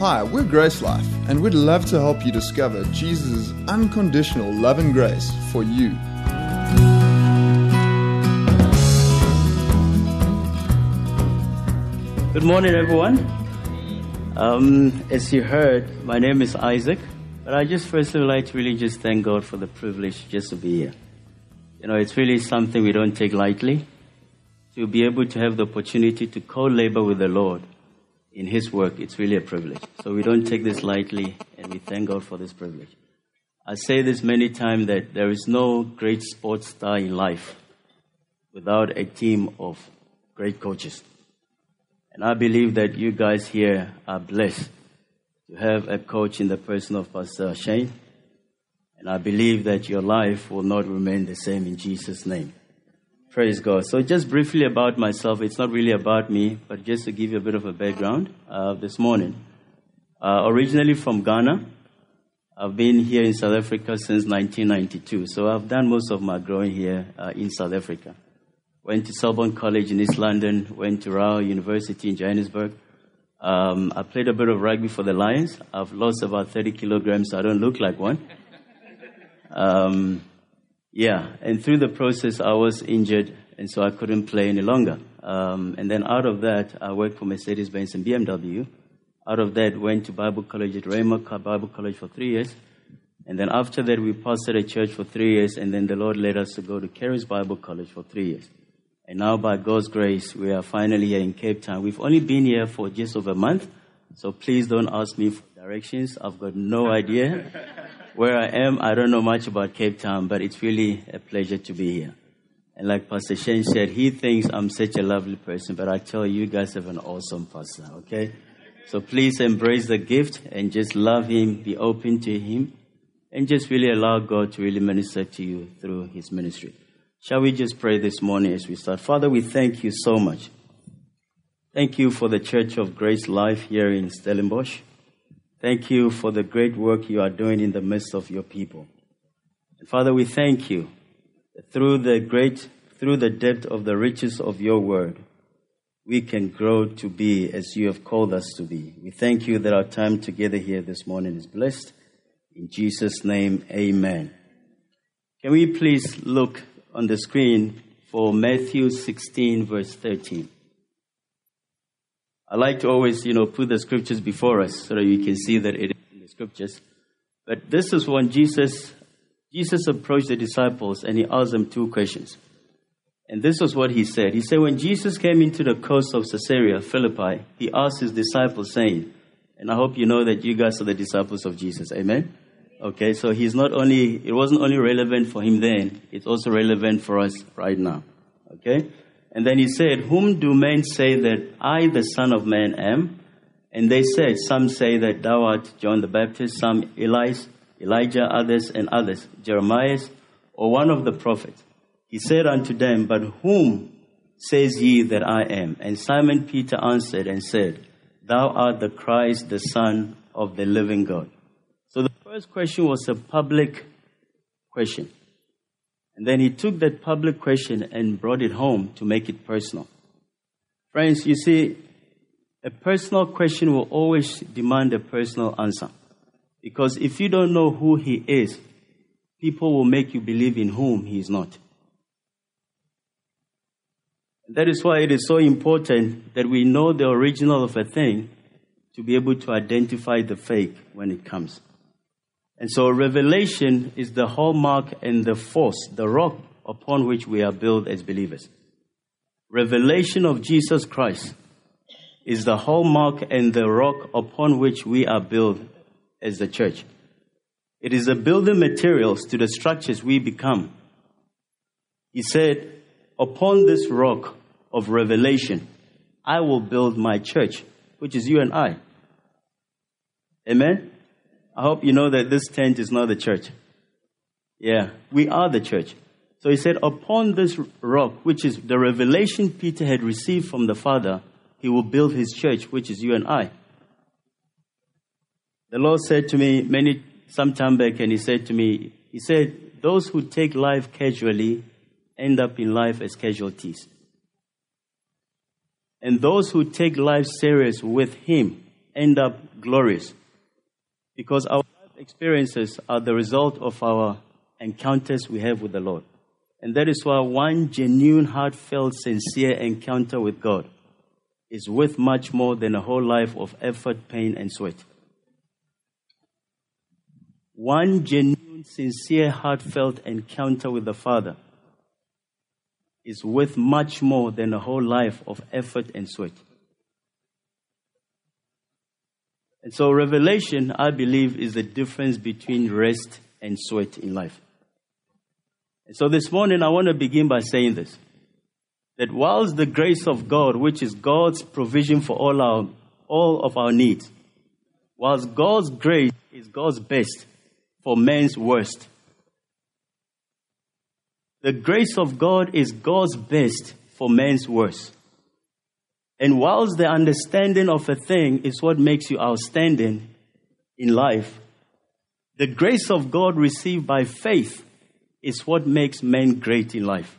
Hi, we're Grace Life, and we'd love to help you discover Jesus' unconditional love and grace for you. Good morning, everyone. As you heard, my name is Isaac, but I just firstly would like to really just thank God for the privilege just to be here. You know, it's really something we don't take lightly, to be able to have the opportunity to co-labor with the Lord in His work. It's really a privilege. So we don't take this lightly, and we thank God for this privilege. I say this many times that there is no great sports star in life without a team of great coaches. And I believe that you guys here are blessed to have a coach in the person of Pastor Shane. And I believe that your life will not remain the same in Jesus' name. Praise God. So just briefly about myself. It's not really about me, but just to give you a bit of a background this morning. Originally from Ghana. I've been here in South Africa since 1992. So I've done most of my growing here in South Africa. Went to Selborne College in East London. Went to Royal University in Johannesburg. I played a bit of rugby for the Lions. I've lost about 30 kilograms, so I don't look like one. And through the process, I was injured, and so I couldn't play any longer. And then out of that, I worked for Mercedes-Benz and BMW. Out of that, went to Bible College at Rhema Bible College for 3 years. And then after that, we pastored a church for 3 years, and then the Lord led us to go to Caris Bible College for 3 years. And now, by God's grace, we are finally here in Cape Town. We've only been here for just over a month, so please don't ask me for directions. I've got no idea where I am. I don't know much about Cape Town, but it's really a pleasure to be here. And like Pastor Shane said, he thinks I'm such a lovely person, but I tell you, you guys have an awesome pastor, okay? So please embrace the gift and just love him, be open to him, and just really allow God to really minister to you through his ministry. Shall we just pray this morning as we start? Father, we thank you so much. Thank you for the Church of Grace Life here in Stellenbosch. Thank you for the great work you are doing in the midst of your people. And Father, we thank you that through the depth of the riches of your word, we can grow to be as you have called us to be. We thank you that our time together here this morning is blessed. In Jesus' name, amen. Can we please look on the screen for Matthew 16, verse 13. I like to always, put the scriptures before us so that you can see that it is in the scriptures. But this is when Jesus approached the disciples and he asked them two questions. And this was what he said. He said, when Jesus came into the coast of Caesarea Philippi, he asked his disciples saying, and I hope you know that you guys are the disciples of Jesus. Amen? Okay, so it wasn't only relevant for him then, it's also relevant for us right now. Okay? And then he said, whom do men say that I, the Son of Man, am? And they said, some say that thou art John the Baptist, some Elijah, others, Jeremiah, or one of the prophets. He said unto them, but whom says ye that I am? And Simon Peter answered and said, thou art the Christ, the Son of the living God. So the first question was a public question. And then he took that public question and brought it home to make it personal. Friends, you see, a personal question will always demand a personal answer. Because if you don't know who he is, people will make you believe in whom he is not. And that is why it is so important that we know the original of a thing to be able to identify the fake when it comes. And so revelation is the hallmark and the force, the rock upon which we are built as believers. Revelation of Jesus Christ is the hallmark and the rock upon which we are built as the church. It is the building materials to the structures we become. He said, upon this rock of revelation, I will build my church, which is you and I. Amen? I hope you know that this tent is not the church. Yeah, we are the church. So he said, upon this rock, which is the revelation Peter had received from the Father, he will build his church, which is you and I. The Lord said to me some time back, and he said, those who take life casually end up in life as casualties. And those who take life serious with him end up glorious because our life experiences are the result of our encounters we have with the Lord. And that is why one genuine, heartfelt, sincere encounter with God is worth much more than a whole life of effort, pain, and sweat. One genuine, sincere, heartfelt encounter with the Father is worth much more than a whole life of effort and sweat. And so revelation, I believe, is the difference between rest and sweat in life. And so this morning, I want to begin by saying this, that whilst the grace of God, which is God's provision for all of our needs, whilst God's grace is God's best for man's worst, the grace of God is God's best for man's worst. And whilst the understanding of a thing is what makes you outstanding in life, the grace of God received by faith is what makes men great in life.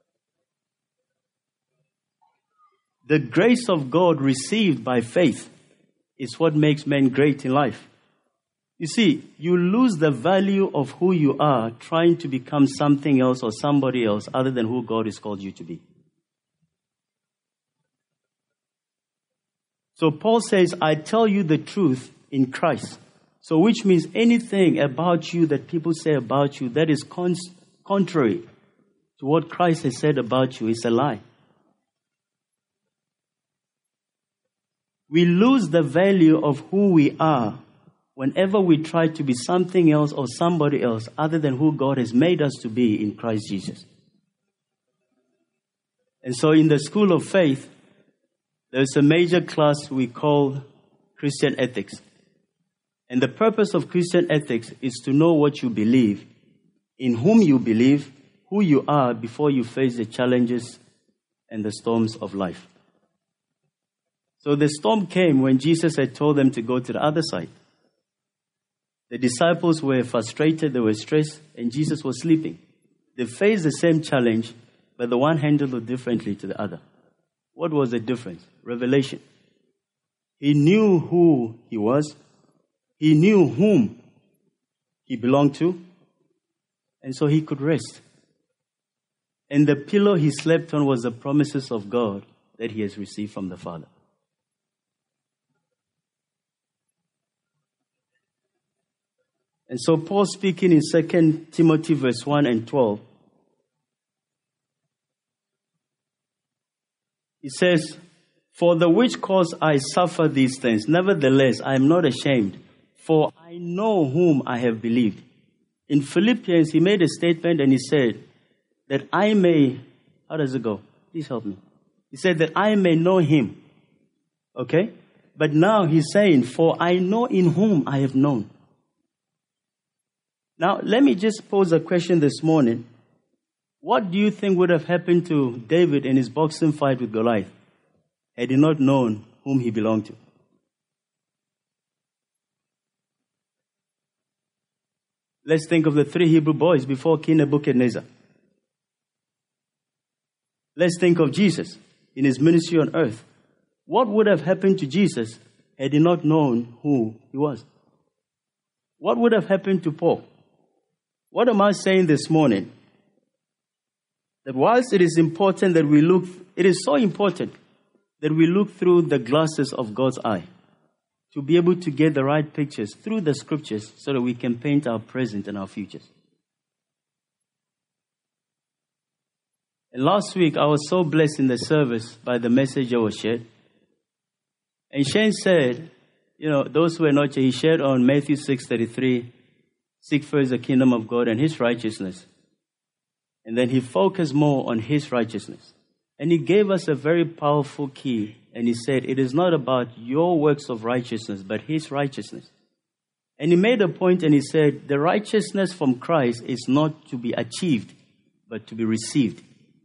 The grace of God received by faith is what makes men great in life. You see, you lose the value of who you are trying to become something else or somebody else other than who God has called you to be. So Paul says, I tell you the truth in Christ. So which means anything about you that people say about you that is contrary to what Christ has said about you is a lie. We lose the value of who we are whenever we try to be something else or somebody else other than who God has made us to be in Christ Jesus. And so in the school of faith, there's a major class we call Christian ethics. And the purpose of Christian ethics is to know what you believe, in whom you believe, who you are before you face the challenges and the storms of life. So the storm came when Jesus had told them to go to the other side. The disciples were frustrated, they were stressed, and Jesus was sleeping. They faced the same challenge, but the one handled it differently to the other. What was the difference? Revelation. He knew who he was. He knew whom he belonged to. And so he could rest. And the pillow he slept on was the promises of God that he has received from the Father. And so Paul speaking in 2 Timothy verse 1 and 12, he says, for the which cause I suffer these things. Nevertheless, I am not ashamed, for I know whom I have believed. In Philippians, he made a statement and he said that I may, how does it go? Please help me. He said that I may know him. Okay? But now he's saying, for I know in whom I have known. Now, let me just pose a question this morning. What do you think would have happened to David in his boxing fight with Goliath had he not known whom he belonged to? Let's think of the 3 Hebrew boys before King Nebuchadnezzar. Let's think of Jesus in his ministry on earth. What would have happened to Jesus had he not known who he was? What would have happened to Paul? What am I saying this morning? That whilst it is important that we look, it is so important that we look through the glasses of God's eye to be able to get the right pictures through the scriptures so that we can paint our present and our futures. And last week, I was so blessed in the service by the message that was shared. And Shane said, those who are not here, he shared on Matthew 6:33, seek first the kingdom of God and his righteousness. And then he focused more on his righteousness. And he gave us a very powerful key. And he said, it is not about your works of righteousness, but his righteousness. And he made a point and he said, the righteousness from Christ is not to be achieved, but to be received.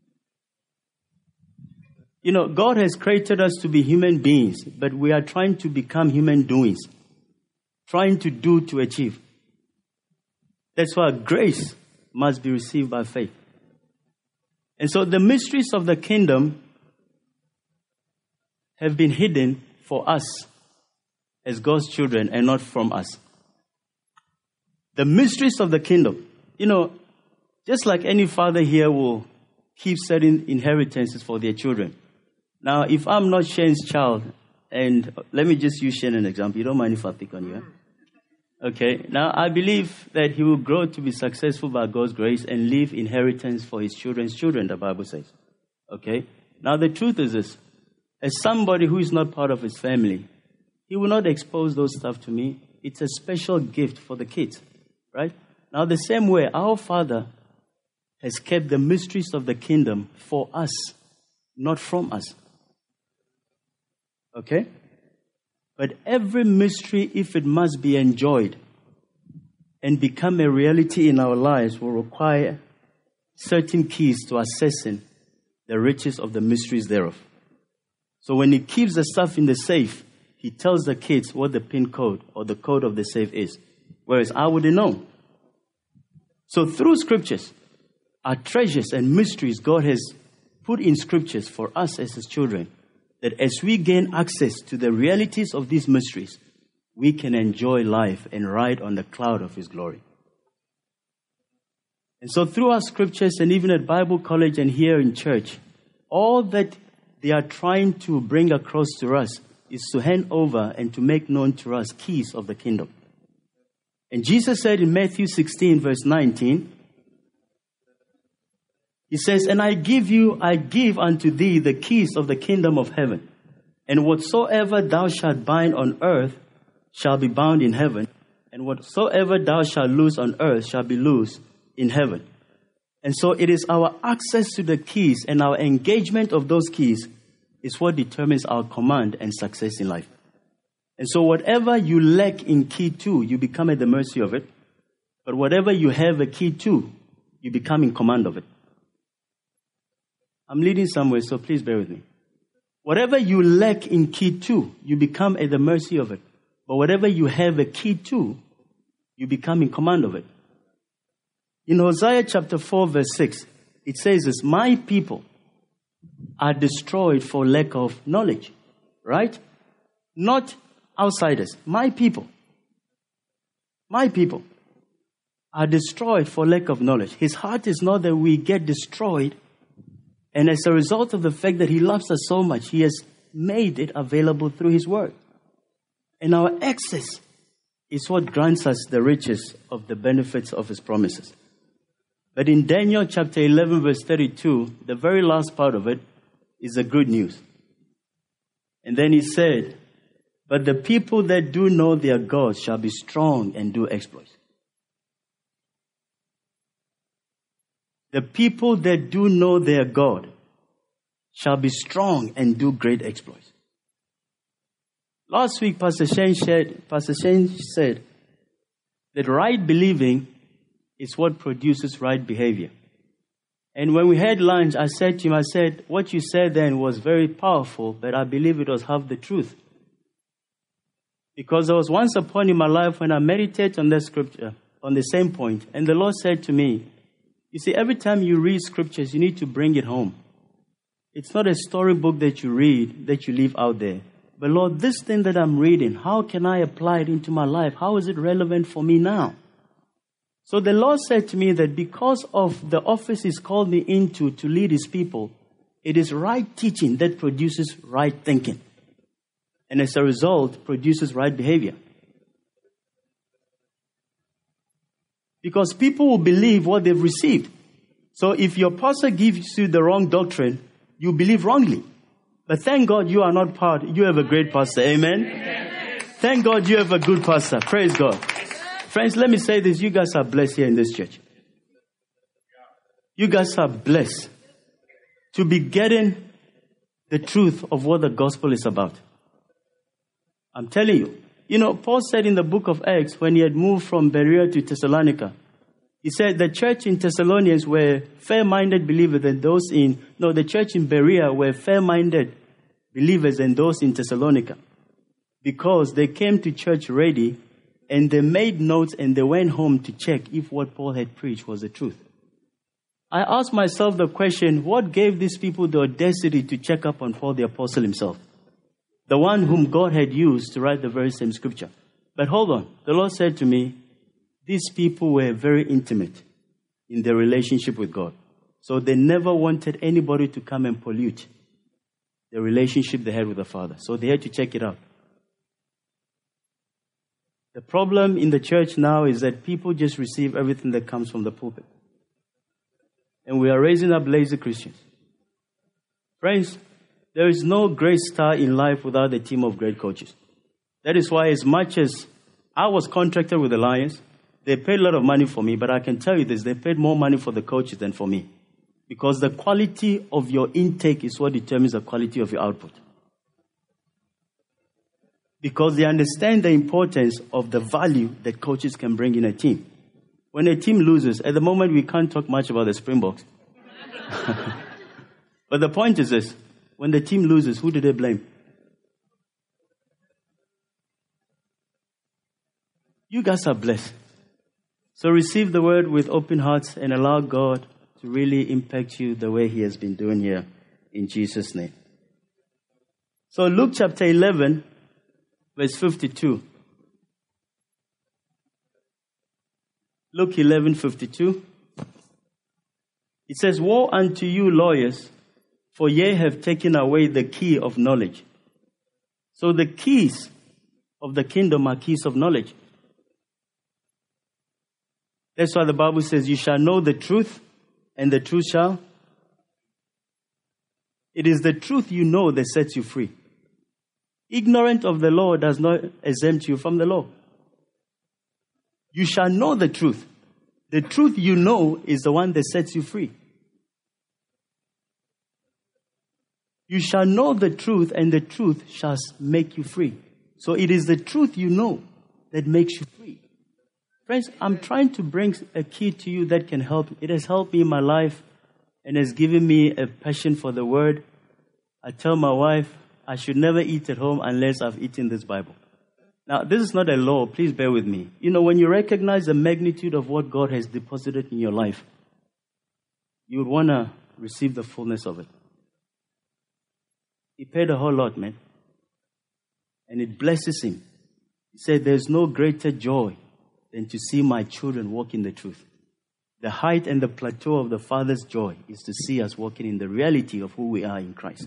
God has created us to be human beings, but we are trying to become human doings. Trying to do to achieve. That's why grace must be received by faith. And so the mysteries of the kingdom have been hidden for us as God's children and not from us. The mysteries of the kingdom. Just like any father here will keep certain inheritances for their children. Now, if I'm not Shane's child, and let me just use Shane as an example. You don't mind if I pick on you? Huh? Okay. Now, I believe that he will grow to be successful by God's grace and leave inheritance for his children's children, the Bible says. Okay. Now, the truth is this. As somebody who is not part of his family, he will not expose those stuff to me. It's a special gift for the kids. Right? Now, the same way, our Father has kept the mysteries of the kingdom for us, not from us. Okay? But every mystery, if it must be enjoyed and become a reality in our lives, will require certain keys to accessing the riches of the mysteries thereof. So when he keeps the stuff in the safe, he tells the kids what the PIN code or the code of the safe is. Whereas I wouldn't know. So through scriptures, our treasures and mysteries God has put in scriptures for us as his children, that as we gain access to the realities of these mysteries, we can enjoy life and ride on the cloud of his glory. And so through our scriptures and even at Bible college and here in church, all that they are trying to bring across to us is to hand over and to make known to us keys of the kingdom. And Jesus said in Matthew 16, verse 19, he says, "And I give unto thee the keys of the kingdom of heaven. And whatsoever thou shalt bind on earth shall be bound in heaven. And whatsoever thou shalt loose on earth shall be loosed in heaven." And so it is our access to the keys and our engagement of those keys is what determines our command and success in life. And so whatever you lack in key to, you become at the mercy of it. But whatever you have a key to, you become in command of it. I'm leading somewhere, so please bear with me. Whatever you lack in key to, you become at the mercy of it. But whatever you have a key to, you become in command of it. In Hosea chapter 4, verse 6, it says this, "My people are destroyed for lack of knowledge." Right? Not outsiders. My people are destroyed for lack of knowledge. His heart is not that we get destroyed. And as a result of the fact that he loves us so much, he has made it available through his word. And our access is what grants us the riches of the benefits of his promises. But in Daniel chapter 11, verse 32, the very last part of it is the good news. And then he said, "But the people that do know their God shall be strong and do exploits." The people that do know their God shall be strong and do great exploits. Last week, Pastor Shane said that right believing is what produces right behavior. And when we had lunch, I said to him, what you said then was very powerful, but I believe it was half the truth. Because there was once a point in my life when I meditated on that scripture, on the same point, and the Lord said to me, you see, every time you read scriptures, you need to bring it home. It's not a storybook that you read, that you leave out there. But Lord, this thing that I'm reading, how can I apply it into my life? How is it relevant for me now? So the Lord said to me that because of the office He's called me into to lead His people, it is right teaching that produces right thinking. And as a result, produces right behavior. Because people will believe what they've received. So if your pastor gives you the wrong doctrine, you believe wrongly. But thank God you are not part. You have a great pastor. Amen? Amen. Thank God you have a good pastor. Praise God. Friends, let me say this. You guys are blessed here in this church. You guys are blessed to be getting the truth of what the gospel is about. I'm telling you. You know, Paul said in the book of Acts, when he had moved from Berea to Thessalonica, he said the church in Thessalonians were fair-minded believers than those the church in Berea were fair-minded believers than those in Thessalonica. Because they came to church ready and they made notes and they went home to check if what Paul had preached was the truth. I asked myself the question, what gave these people the audacity to check up on Paul the apostle himself? the one whom God had used to write the very same scripture. But hold on. The Lord said to me, these people were very intimate in their relationship with God. So they never wanted anybody to come and pollute the relationship they had with the Father. So they had to check it out. The problem in the church now is that people just receive everything that comes from the pulpit. And we are raising up lazy Christians. Friends, there is no great star in life without a team of great coaches. That is why, as much as I was contracted with the Lions, they paid a lot of money for me, but I can tell you this, they paid more money for the coaches than for me. Because the quality of your intake is what determines the quality of your output. Because they understand the importance of the value that coaches can bring in a team. When a team loses, at the moment we can't talk much about the Springboks. But the point is this, when the team loses, who do they blame? You guys are blessed. So receive the word with open hearts and allow God to really impact you the way He has been doing here in Jesus' name. So Luke chapter 11, verse 52. Luke 11:52. It says, "Woe unto you, lawyers, for ye have taken away the key of knowledge." So the keys of the kingdom are keys of knowledge. That's why the Bible says, you shall know the truth, and the truth shall. It is the truth you know that sets you free. Ignorant of the law does not exempt you from the law. You shall know the truth. The truth you know is the one that sets you free. You shall know the truth, and the truth shall make you free. So it is the truth you know that makes you free. Friends, I'm trying to bring a key to you that can help. It has helped me in my life and has given me a passion for the Word. I tell my wife I should never eat at home unless I've eaten this Bible. Now, this is not a law. Please bear with me. You know, when you recognize the magnitude of what God has deposited in your life, you would want to receive the fullness of it. He paid a whole lot, man. And it blesses him. He said, there's no greater joy than to see my children walk in the truth. The height and the plateau of the Father's joy is to see us walking in the reality of who we are in Christ.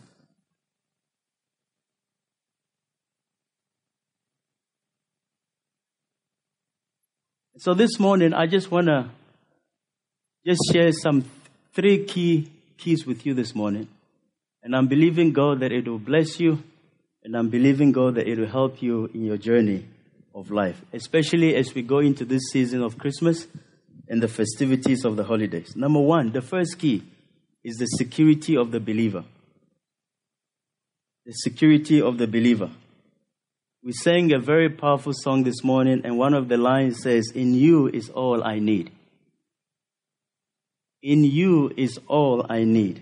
So this morning, I just want to share some three keys with you this morning. And I'm believing God that it will bless you. And I'm believing God that it will help you in your journey of life. Especially as we go into this season of Christmas and the festivities of the holidays. Number one, the first key is the security of the believer. The security of the believer. We sang a very powerful song this morning, and one of the lines says, "In you is all I need." In you is all I need.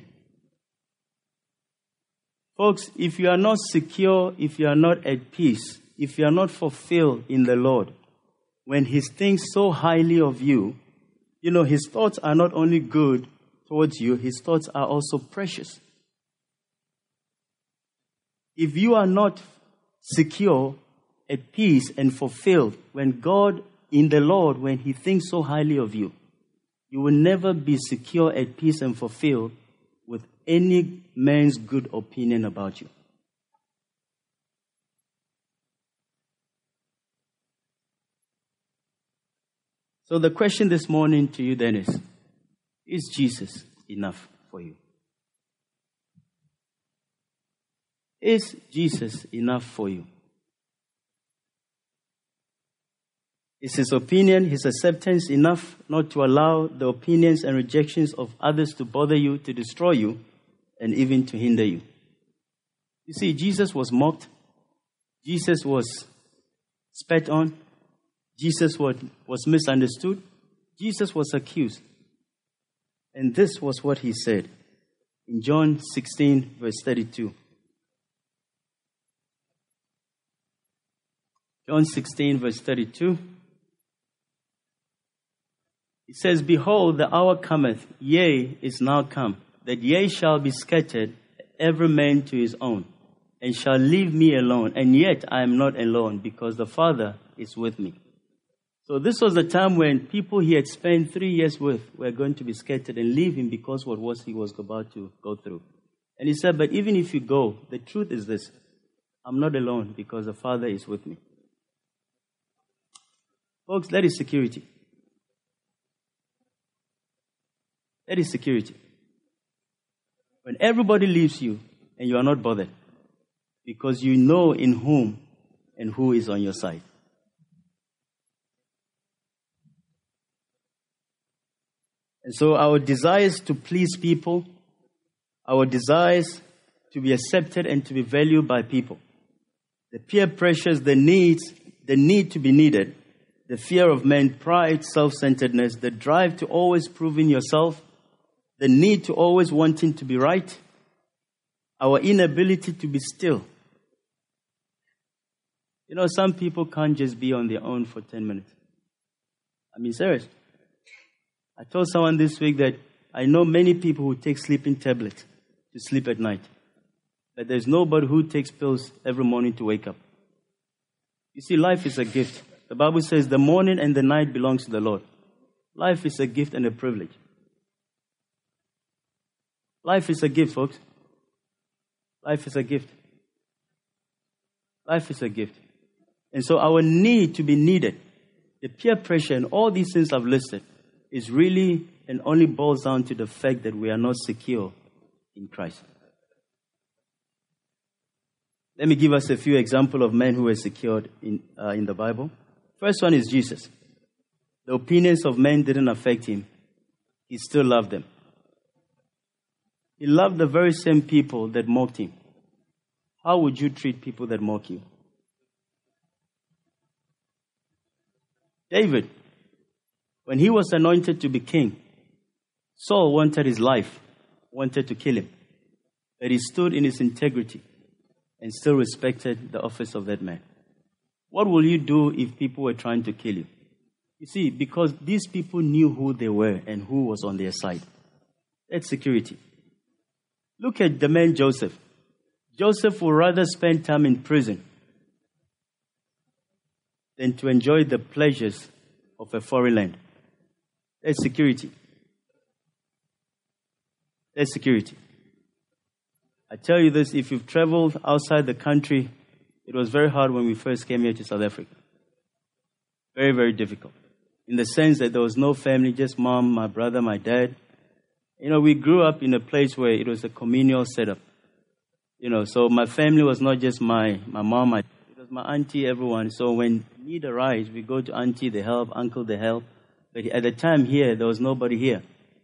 Folks, if you are not secure, if you are not at peace, if you are not fulfilled in the Lord, when He thinks so highly of you, you know, His thoughts are not only good towards you, His thoughts are also precious. If you are not secure, at peace and fulfilled, when God in the Lord, when He thinks so highly of you, you will never be secure, at peace and fulfilled with any man's good opinion about you. So the question this morning to you then is Jesus enough for you? Is Jesus enough for you? Is His opinion, His acceptance enough not to allow the opinions and rejections of others to bother you, to destroy you, and even to hinder you? You see, Jesus was mocked. Jesus was spat on. Jesus was misunderstood. Jesus was accused. And this was what He said in John 16, verse 32. John 16, verse 32. It says, "Behold, the hour cometh, yea, is now come, that ye shall be scattered, every man to his own, and shall leave me alone. And yet I am not alone, because the Father is with me. So this was the time when people he had spent 3 years with were going to be scattered and leave him because of what he was about to go through. And he said, but even if you go, the truth is this: I'm not alone, because the Father is with me. Folks, that is security. That is security. When everybody leaves you and you are not bothered, because you know in whom and who is on your side. And so our desires to please people, our desires to be accepted and to be valued by people, the peer pressures, the need to be needed, the fear of men, pride, self-centeredness, the drive to always proving yourself, the need to always wanting to be right, our inability to be still. You know, some people can't just be on their own for 10 minutes. I mean, serious. I told someone this week that I know many people who take sleeping tablets to sleep at night. But there's nobody who takes pills every morning to wake up. You see, life is a gift. The Bible says the morning and the night belongs to the Lord. Life is a gift and a privilege. Life is a gift, folks. Life is a gift. Life is a gift. And so our need to be needed, the peer pressure and all these things I've listed, is really and only boils down to the fact that we are not secure in Christ. Let me give us a few examples of men who were secured in the Bible. First one is Jesus. The opinions of men didn't affect him. He still loved them. He loved the very same people that mocked him. How would you treat people that mock you? David, when he was anointed to be king, Saul wanted his life, wanted to kill him. But he stood in his integrity and still respected the office of that man. What will you do if people were trying to kill you? You see, because these people knew who they were and who was on their side. That's security. Look at the man Joseph. Joseph would rather spend time in prison than to enjoy the pleasures of a foreign land. That's security. That's security. I tell you this, if you've traveled outside the country, it was very hard when we first came here to South Africa. Very, very difficult. In the sense that there was no family, just mom, my brother, my dad. You know, we grew up in a place where it was a communal setup. You know, so my family was not just my mom, it was my auntie, everyone. So when need arise, we go to auntie, they help, uncle, they help. But at the time here, there was nobody here.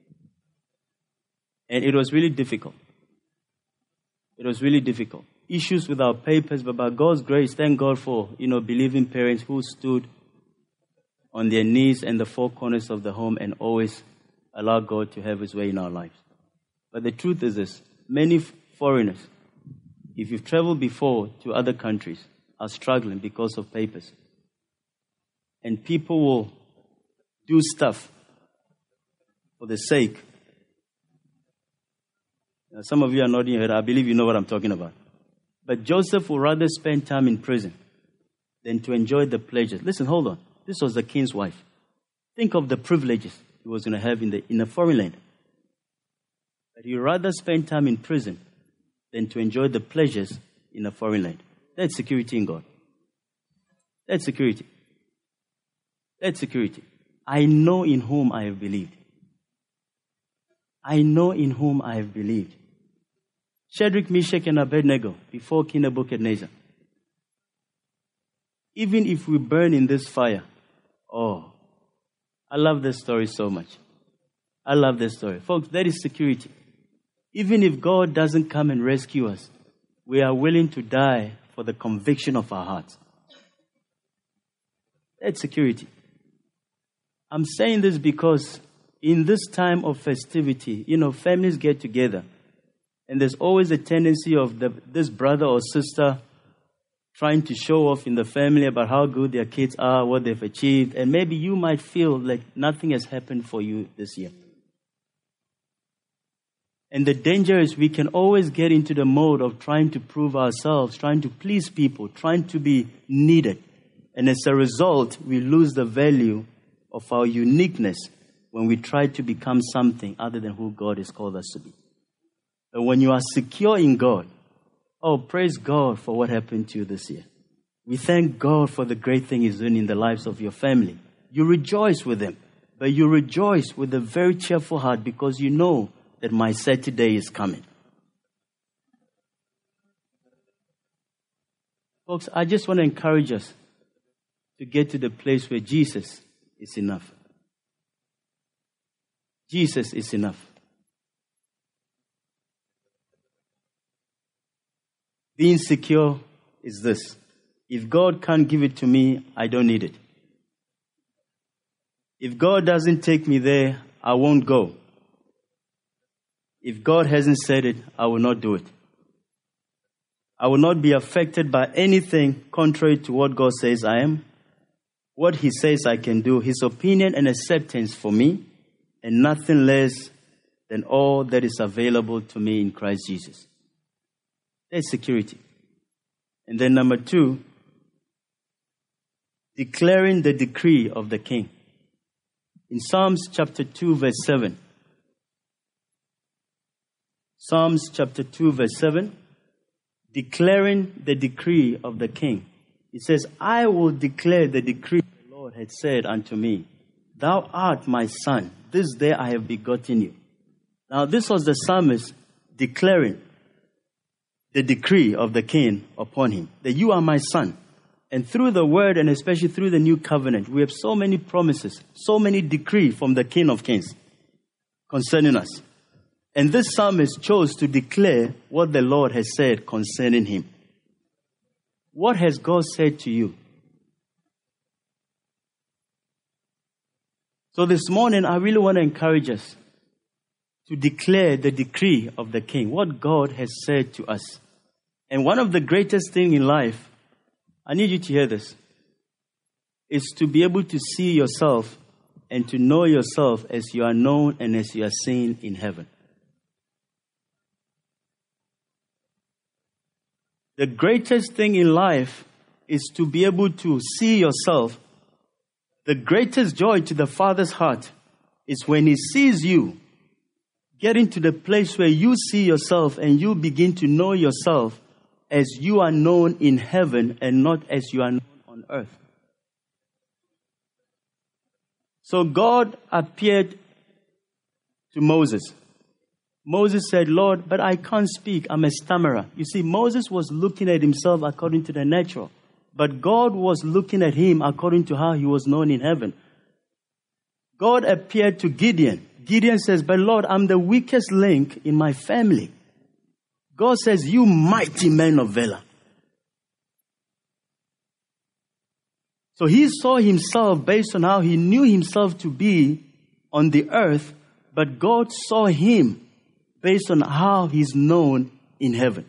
And it was really difficult. It was really difficult. Issues with our papers, but by God's grace, thank God for, believing parents who stood on their knees and the four corners of the home and always allow God to have His way in our lives. But the truth is this, many foreigners, if you've traveled before to other countries, are struggling because of papers. And people will do stuff for the sake. Now, some of you are nodding your head. I believe you know what I'm talking about. But Joseph would rather spend time in prison than to enjoy the pleasures. Listen, hold on. This was the king's wife. Think of the privileges he was going to have in a foreign land. But he'd rather spend time in prison than to enjoy the pleasures in a foreign land. That's security in God. That's security. That's security. I know in whom I have believed. I know in whom I have believed. Shadrach, Meshach, and Abednego before King Nebuchadnezzar. Even if we burn in this fire, I love this story so much. I love this story. Folks, that is security. Even if God doesn't come and rescue us, we are willing to die for the conviction of our hearts. That's security. I'm saying this because in this time of festivity, families get together. And there's always a tendency of this brother or sister trying to show off in the family about how good their kids are, what they've achieved. And maybe you might feel like nothing has happened for you this year. And the danger is we can always get into the mode of trying to prove ourselves, trying to please people, trying to be needed. And as a result, we lose the value of our uniqueness when we try to become something other than who God has called us to be. But when you are secure in God, oh, praise God for what happened to you this year. We thank God for the great thing He's doing in the lives of your family. You rejoice with them, but you rejoice with a very cheerful heart because you know that my Saturday is coming. Folks, I just want to encourage us to get to the place where Jesus is enough. Jesus is enough. Being secure is this. If God can't give it to me, I don't need it. If God doesn't take me there, I won't go. If God hasn't said it, I will not do it. I will not be affected by anything contrary to what God says I am, what He says I can do, His opinion and acceptance for me, and nothing less than all that is available to me in Christ Jesus. That's security. And then number 2, declaring the decree of the King. In Psalms chapter 2, verse 7. Psalms chapter 2, verse 7. Declaring the decree of the King. It says, I will declare the decree the Lord had said unto me. Thou art my son. This day I have begotten you. Now this was the psalmist declaring the decree of the King upon him. That you are my son. And through the word, and especially through the new covenant, we have so many promises, so many decrees from the King of Kings concerning us. And this psalmist chose to declare what the Lord has said concerning him. What has God said to you? So this morning, I really want to encourage us to declare the decree of the King, what God has said to us. And one of the greatest things in life, I need you to hear this, is to be able to see yourself and to know yourself as you are known and as you are seen in heaven. The greatest thing in life is to be able to see yourself. The greatest joy to the Father's heart is when He sees you getting to the place where you see yourself and you begin to know yourself as you are known in heaven and not as you are known on earth. So God appeared to Moses. Moses said, Lord, but I can't speak. I'm a stammerer. You see, Moses was looking at himself according to the natural. But God was looking at him according to how he was known in heaven. God appeared to Gideon. Gideon says, but Lord, I'm the weakest link in my family. God says, you mighty man of valor. So he saw himself based on how he knew himself to be on the earth, but God saw him based on how he's known in heaven.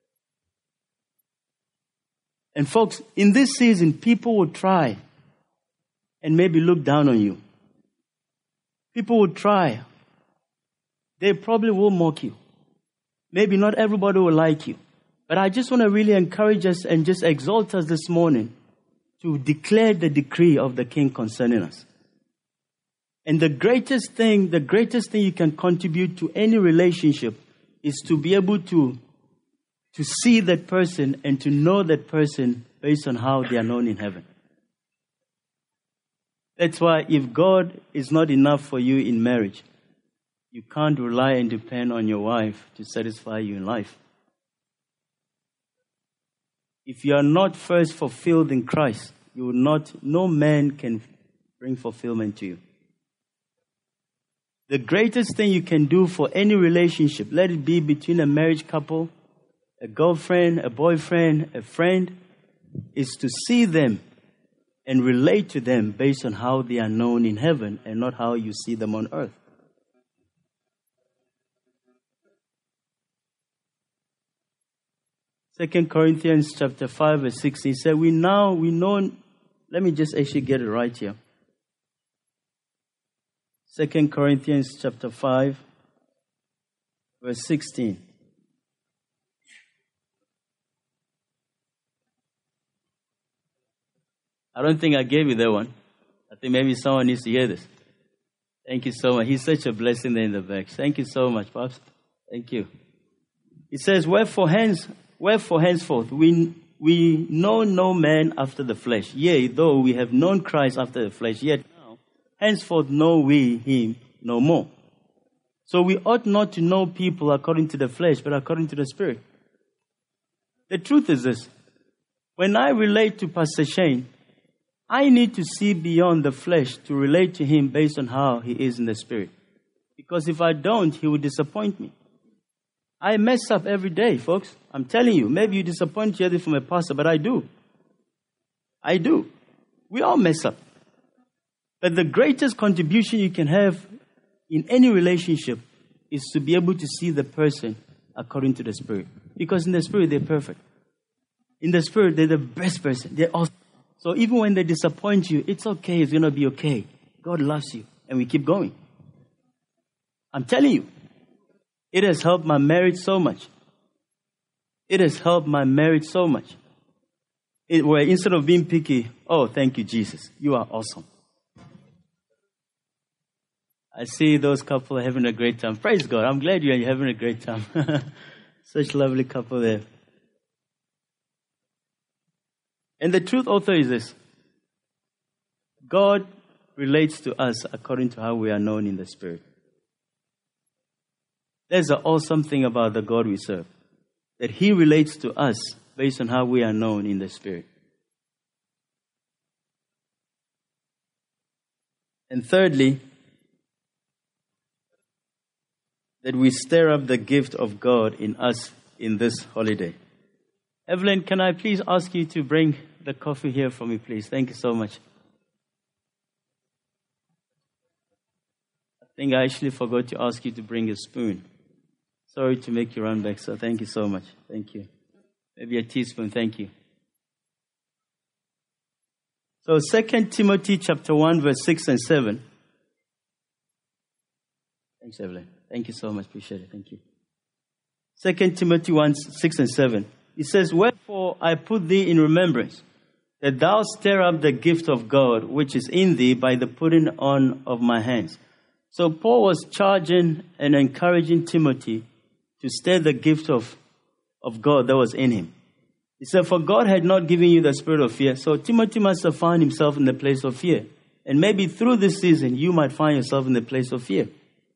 And folks, in this season, people will try and maybe look down on you. People will try. They probably will mock you. Maybe not everybody will like you. But I just want to really encourage us and just exalt us this morning to declare the decree of the King concerning us. And the greatest thing you can contribute to any relationship is to be able to see that person and to know that person based on how they are known in heaven. That's why if God is not enough for you in marriage, you can't rely and depend on your wife to satisfy you in life. If you are not first fulfilled in Christ, no man can bring fulfillment to you. The greatest thing you can do for any relationship, let it be between a married couple, a girlfriend, a boyfriend, a friend, is to see them and relate to them based on how they are known in heaven and not how you see them on earth. Second Corinthians chapter 5 verse 16 said, we know, let me just actually get it right here. 2 Corinthians chapter 5 verse 16. I don't think I gave you that one. I think maybe someone needs to hear this. Thank you so much. He's such a blessing there in the back. Thank you so much, Pops. Thank you. It says, Wherefore henceforth we know no man after the flesh. Yea, though we have known Christ after the flesh, yet now henceforth know we him no more. So we ought not to know people according to the flesh, but according to the Spirit. The truth is this. When I relate to Pastor Shane, I need to see beyond the flesh to relate to him based on how he is in the Spirit. Because if I don't, he will disappoint me. I mess up every day, folks. I'm telling you. Maybe you disappoint each other from a pastor, but I do. I do. We all mess up. But the greatest contribution you can have in any relationship is to be able to see the person according to the Spirit. Because in the Spirit, they're perfect. In the Spirit, they're the best person. They're awesome. So even when they disappoint you, it's okay. It's going to be okay. God loves you. And we keep going. I'm telling you. It has helped my marriage so much. It has helped my marriage so much. Where instead of being picky, oh, thank you, Jesus. You are awesome. I see those couple having a great time. Praise God. I'm glad you're having a great time. Such lovely couple there. And the truth also is this. God relates to us according to how we are known in the Spirit. There's an awesome thing about the God we serve. That He relates to us based on how we are known in the Spirit. And thirdly, that we stir up the gift of God in us in this holiday. Evelyn, can I please ask you to bring the coffee here for me, please? Thank you so much. I think I actually forgot to ask you to bring a spoon. Sorry to make you run back, so thank you so much. Thank you. Maybe a teaspoon, thank you. So 2 Timothy chapter 1, verse 6 and 7. Thanks, Evelyn. Thank you so much. Appreciate it. Thank you. 2 Timothy 1, 6 and 7. It says, Wherefore I put thee in remembrance, that thou stir up the gift of God, which is in thee by the putting on of my hands. So Paul was charging and encouraging Timothy to stir the gift of God that was in him. He said, for God had not given you the spirit of fear. So Timothy must have found himself in the place of fear. And maybe through this season, you might find yourself in the place of fear.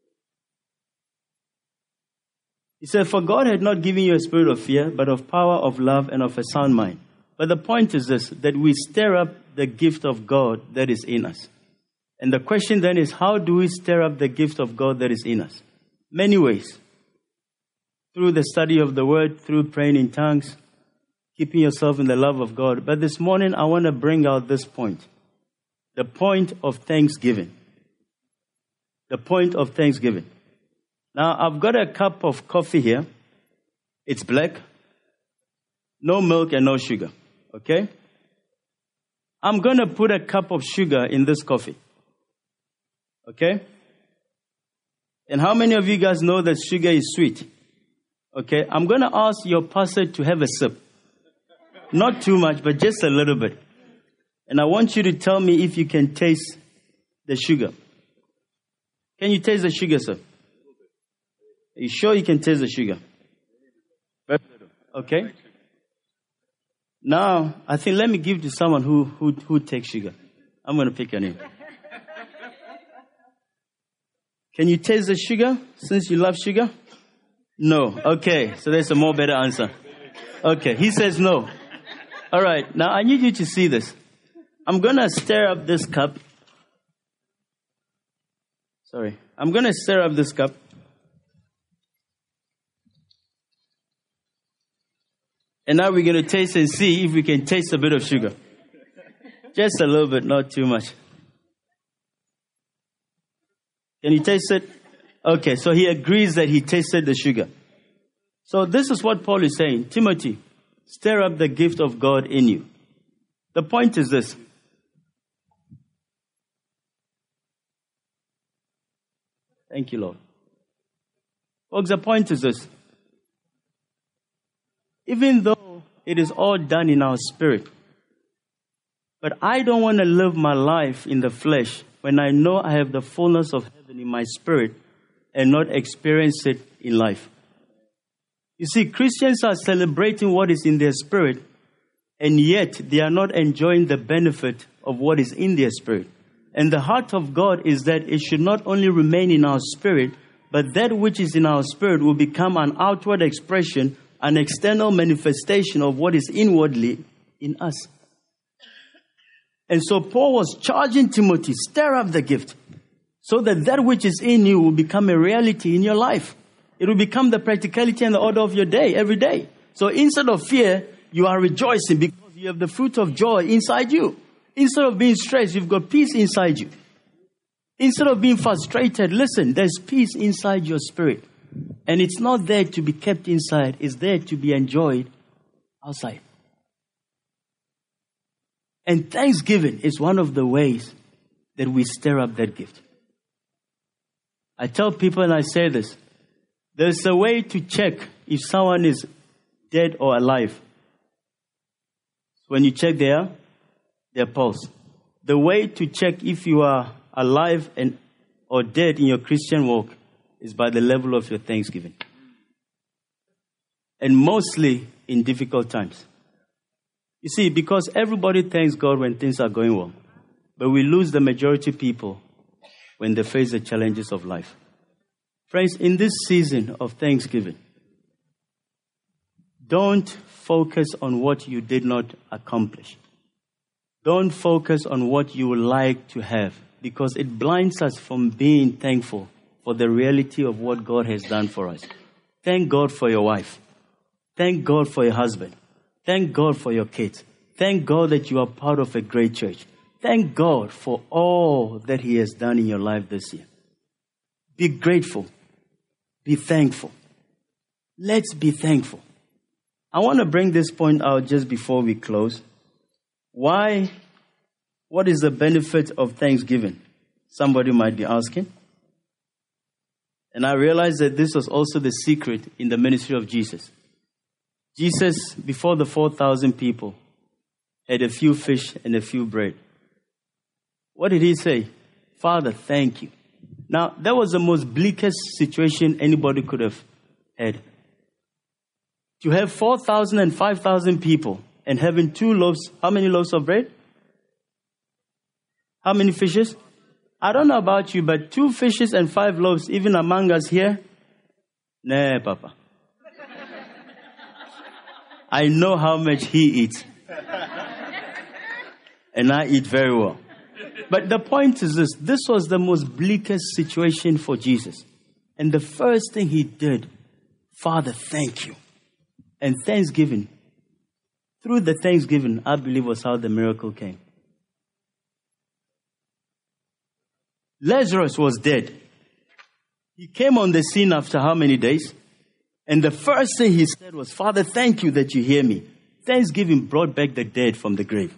He said, for God had not given you a spirit of fear, but of power, of love, and of a sound mind. But the point is this, that we stir up the gift of God that is in us. And the question then is, how do we stir up the gift of God that is in us? Many ways. Through the study of the Word, through praying in tongues, keeping yourself in the love of God. But this morning, I want to bring out this point. The point of thanksgiving. The point of thanksgiving. Now, I've got a cup of coffee here. It's black. No milk and no sugar. Okay? I'm going to put a cup of sugar in this coffee. Okay? And how many of you guys know that sugar is sweet? Okay? I'm going to ask your pastor to have a sip. Not too much, but just a little bit. And I want you to tell me if you can taste the sugar. Can you taste the sugar, sir? Are you sure you can taste the sugar? Okay. Now, I think let me give to someone who takes sugar. I'm going to pick your name. Can you taste the sugar since you love sugar? No. Okay, so there's a more better answer. Okay, he says no. All right, now I need you to see this. I'm going to stir up this cup. Sorry. I'm going to stir up this cup. And now we're going to taste and see if we can taste a bit of sugar. Just a little bit, not too much. Can you taste it? Okay, so he agrees that he tasted the sugar. So this is what Paul is saying. Timothy, stir up the gift of God in you. The point is this. Thank you, Lord. Folks, the point is this. Even though it is all done in our spirit, but I don't want to live my life in the flesh when I know I have the fullness of heaven in my spirit and not experience it in life. You see, Christians are celebrating what is in their spirit, and yet they are not enjoying the benefit of what is in their spirit. And the heart of God is that it should not only remain in our spirit, but that which is in our spirit will become an outward expression, an external manifestation of what is inwardly in us. And so Paul was charging Timothy, stir up the gift, so that that which is in you will become a reality in your life. It will become the practicality and the order of your day, every day. So instead of fear, you are rejoicing because you have the fruit of joy inside you. Instead of being stressed, you've got peace inside you. Instead of being frustrated, listen, there's peace inside your spirit. And it's not there to be kept inside, it's there to be enjoyed outside. And thanksgiving is one of the ways that we stir up that gift. I tell people, and I say this, there's a way to check if someone is dead or alive. When you check their pulse. The way to check if you are alive or dead in your Christian walk is by the level of your thanksgiving. And mostly in difficult times. You see, because everybody thanks God when things are going well. But we lose the majority of people when they face the challenges of life. Friends, in this season of Thanksgiving, don't focus on what you did not accomplish. Don't focus on what you would like to have, because it blinds us from being thankful for the reality of what God has done for us. Thank God for your wife. Thank God for your husband. Thank God for your kids. Thank God that you are part of a great church. Thank God for all that He has done in your life this year. Be grateful. Be thankful. Let's be thankful. I want to bring this point out just before we close. Why? What is the benefit of Thanksgiving? Somebody might be asking. And I realize that this was also the secret in the ministry of Jesus. Jesus, before the 4,000 people, had a few fish and a few bread. What did He say? Father, thank you. Now, that was the most bleakest situation anybody could have had. To have 4,000 and 5,000 people and having 2 loaves, how many loaves of bread? How many fishes? I don't know about you, but 2 fishes and 5 loaves, even among us here? Nah, Papa. I know how much He eats. And I eat very well. But the point is this was the most bleakest situation for Jesus. And the first thing He did, Father, thank you. And thanksgiving, through the thanksgiving, I believe was how the miracle came. Lazarus was dead. He came on the scene after how many days? And the first thing he said was, Father, thank you that you hear me. Thanksgiving brought back the dead from the grave.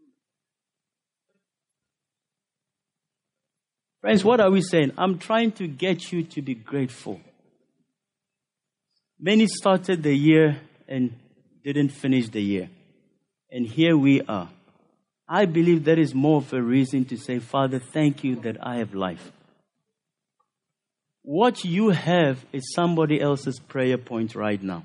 Friends, what are we saying? I'm trying to get you to be grateful. Many started the year and didn't finish the year. And here we are. I believe that is more of a reason to say, Father, thank you that I have life. What you have is somebody else's prayer point right now.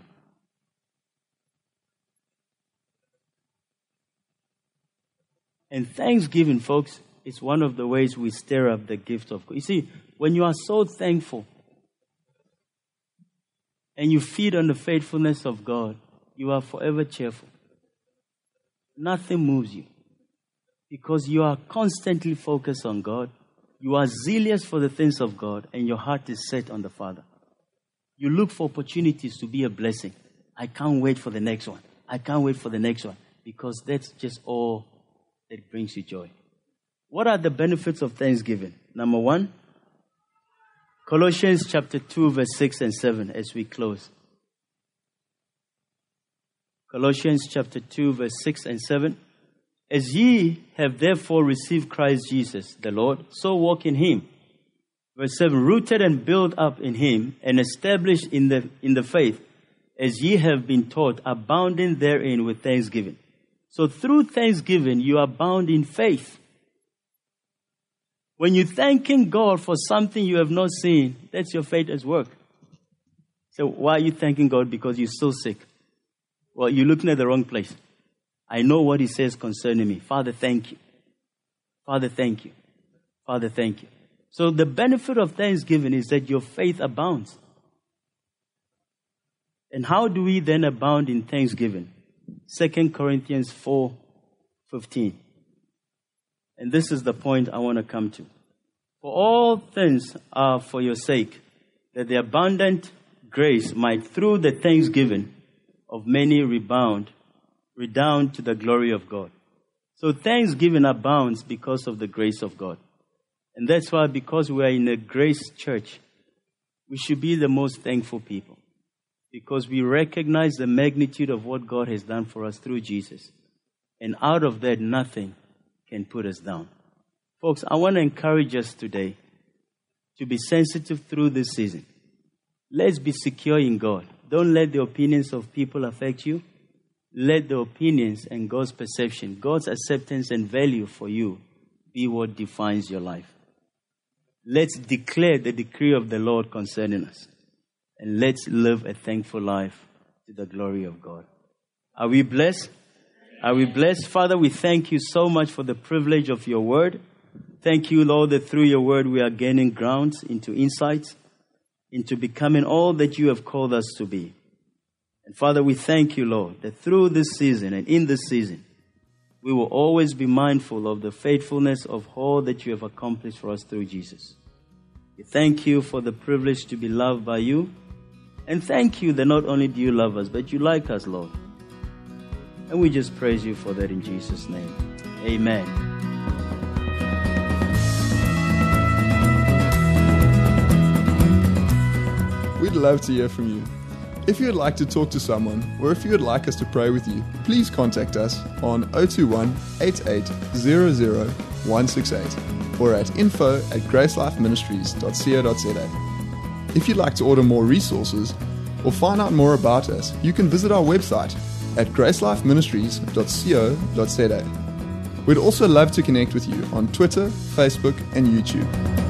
And thanksgiving, folks, is one of the ways we stir up the gift of God. You see, when you are so thankful and you feed on the faithfulness of God, you are forever cheerful. Nothing moves you because you are constantly focused on God. You are zealous for the things of God and your heart is set on the Father. You look for opportunities to be a blessing. I can't wait for the next one. I can't wait for the next one because that's just all that brings you joy. What are the benefits of Thanksgiving? Number 1, Colossians chapter 2, verse 6 and 7 as we close. Colossians chapter 2, verse 6 and 7. As ye have therefore received Christ Jesus, the Lord, so walk in Him, Verse 7, rooted and built up in him and established in the faith, as ye have been taught, abounding therein with thanksgiving. So through thanksgiving, you are bound in faith. When you're thanking God for something you have not seen, that's your faith at work. So why are you thanking God? Because you're so sick. Well, you're looking at the wrong place. I know what he says concerning me. Father, thank you. Father, thank you. Father, thank you. So the benefit of thanksgiving is that your faith abounds. And how do we then abound in thanksgiving? 2 Corinthians 4:15. And this is the point I want to come to. For all things are for your sake, that the abundant grace might through the thanksgiving of many redound to the glory of God. So thanksgiving abounds because of the grace of God. And that's why, because we are in a grace church, we should be the most thankful people. Because we recognize the magnitude of what God has done for us through Jesus. And out of that, nothing can put us down. Folks, I want to encourage us today to be sensitive through this season. Let's be secure in God. Don't let the opinions of people affect you. Let the opinions and God's perception, God's acceptance and value for you be what defines your life. Let's declare the decree of the Lord concerning us. And let's live a thankful life to the glory of God. Are we blessed? Are we blessed? Father, we thank you so much for the privilege of your word. Thank you, Lord, that through your word we are gaining grounds into insights, into becoming all that you have called us to be. And Father, we thank you, Lord, that through this season and in this season, we will always be mindful of the faithfulness of all that you have accomplished for us through Jesus. We thank you for the privilege to be loved by you. And thank you that not only do you love us, but you like us, Lord. And we just praise you for that in Jesus' name. Amen. We'd love to hear from you. If you'd like to talk to someone, or if you would like us to pray with you, please contact us on 021 8800 168 or at info@gracelifeministries.co.za. If you'd like to order more resources or find out more about us, you can visit our website at gracelifeministries.co.za. We'd also love to connect with you on Twitter, Facebook, and YouTube.